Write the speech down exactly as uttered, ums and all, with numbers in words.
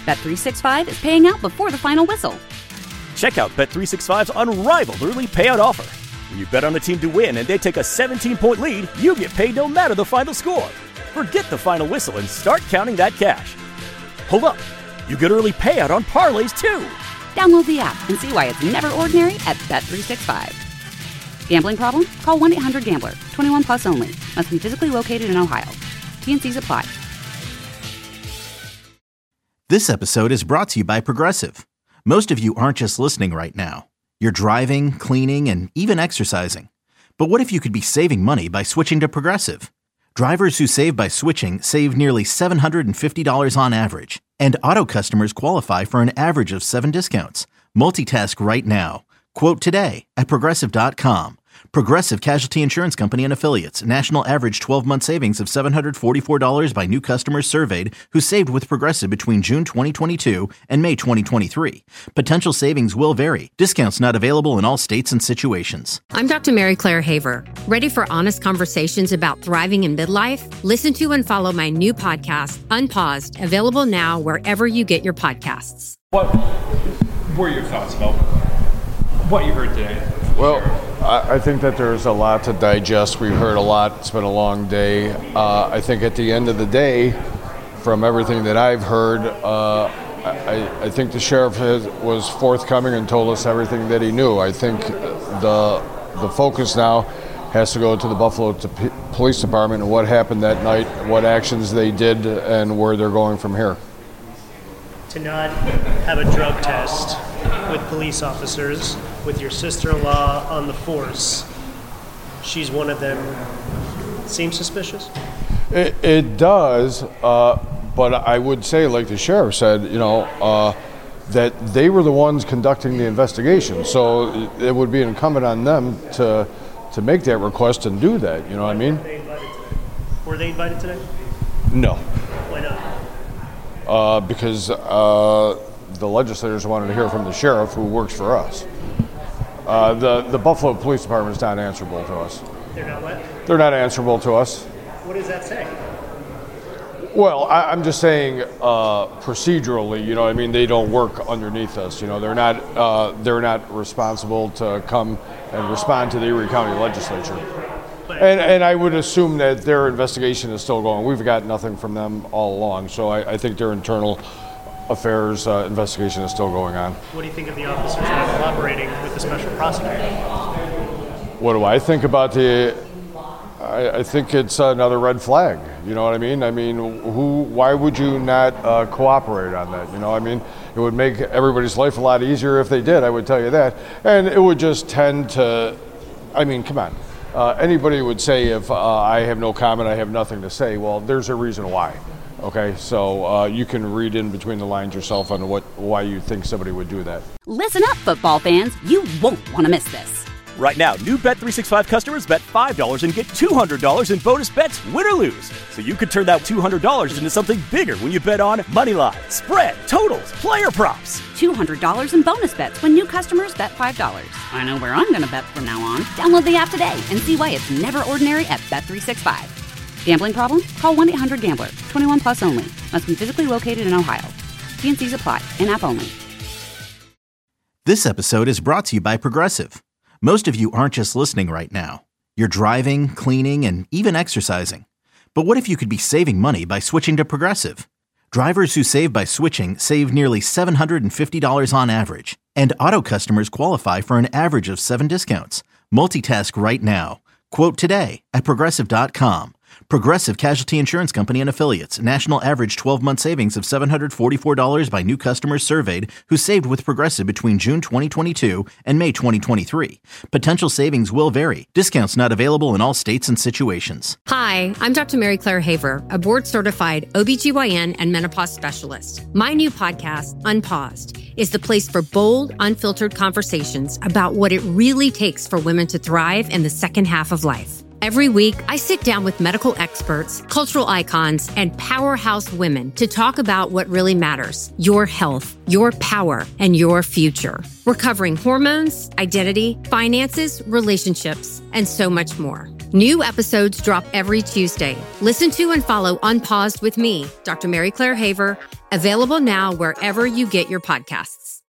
Bet three sixty-five is paying out before the final whistle. Check out Bet three sixty-five's unrivaled early payout offer. When you bet on a team to win and they take a seventeen-point lead, you get paid no matter the final score. Forget the final whistle and start counting that cash. Hold up. You get early payout on parlays, too. Download the app and see why it's never ordinary at Bet three sixty-five. Gambling problem? Call one eight hundred gambler. twenty-one plus only. Must be physically located in Ohio. T and C's apply. This episode is brought to you by Progressive. Most of you aren't just listening right now. You're driving, cleaning, and even exercising. But what if you could be saving money by switching to Progressive? Drivers who save by switching save nearly seven hundred fifty dollars on average. And auto customers qualify for an average of seven discounts. Multitask right now. Quote today at Progressive dot com. Progressive Casualty Insurance Company and Affiliates. National average twelve-month savings of seven hundred forty-four dollars by new customers surveyed who saved with Progressive between June twenty twenty-two and May twenty twenty-three. Potential savings will vary. Discounts not available in all states and situations. I'm Doctor Mary Claire Haver. Ready for honest conversations about thriving in midlife? Listen to and follow my new podcast, Unpaused, available now wherever you get your podcasts. What were your thoughts about what you heard today? Well, I think that there's a lot to digest. We've heard a lot. It's been a long day. Uh, I think at the end of the day, from everything that I've heard, uh, I, I think the sheriff has, was forthcoming and told us everything that he knew. I think the the focus now has to go to the Buffalo P- Police Department and what happened that night, what actions they did, and where they're going from here. To not have a drug test with police officers, with your sister-in-law on the force, she's one of them. Seems suspicious? It, it does, uh, but I would say, like the sheriff said, you know, uh, that they were the ones conducting the investigation. So it would be incumbent on them to to make that request and do that. You know what I mean? Were they invited today? Were they invited today? No. Why not? Uh, because uh, the legislators wanted to hear from the sheriff, who works for us. Uh, the, the Buffalo Police Department is not answerable to us. They're not what? They're not answerable to us. What does that say? Well, I, I'm just saying uh, procedurally, you know what I mean? They don't work underneath us. You know, they're not uh, they're not responsible to come and respond to the Erie County Legislature. And, and I would assume that their investigation is still going. We've got nothing from them all along, so I, I think their internal affairs uh, investigation is still going on. What do you think of the officers not cooperating with the special prosecutor? What do I think about the? I, I think it's another red flag. You know what I mean? I mean, who? Why would you not uh, cooperate on that? You know, I mean, it would make everybody's life a lot easier if they did. I would tell you that, and it would just tend to. I mean, come on. Uh, anybody would say if uh, I have no comment, I have nothing to say. Well, there's a reason why. Okay, so uh, you can read in between the lines yourself on what why you think somebody would do that. Listen up, football fans. You won't want to miss this. Right now, new Bet three sixty-five customers bet five dollars and get two hundred dollars in bonus bets, win or lose. So you could turn that two hundred dollars into something bigger when you bet on moneyline, spread, totals, player props. two hundred dollars in bonus bets when new customers bet five dollars. I know where I'm going to bet from now on. Download the app today and see why it's never ordinary at Bet three sixty-five. Gambling problem? Call one eight hundred gambler. twenty-one plus only. Must be physically located in Ohio. T and C's apply. In-app only. This episode is brought to you by Progressive. Most of you aren't just listening right now. You're driving, cleaning, and even exercising. But what if you could be saving money by switching to Progressive? Drivers who save by switching save nearly seven hundred fifty dollars on average. And auto customers qualify for an average of seven discounts. Multitask right now. Quote today at Progressive dot com. Progressive Casualty Insurance Company and Affiliates. National average twelve-month savings of seven hundred forty-four dollars by new customers surveyed who saved with Progressive between June twenty twenty-two and May twenty twenty-three. Potential savings will vary. Discounts not available in all states and situations. Hi, I'm Doctor Mary Claire Haver, a board-certified O B G Y N and menopause specialist. My new podcast, Unpaused, is the place for bold, unfiltered conversations about what it really takes for women to thrive in the second half of life. Every week, I sit down with medical experts, cultural icons, and powerhouse women to talk about what really matters: your health, your power, and your future. We're covering hormones, identity, finances, relationships, and so much more. New episodes drop every Tuesday. Listen to and follow Unpaused with me, Doctor Mary Claire Haver, Available now wherever you get your podcasts.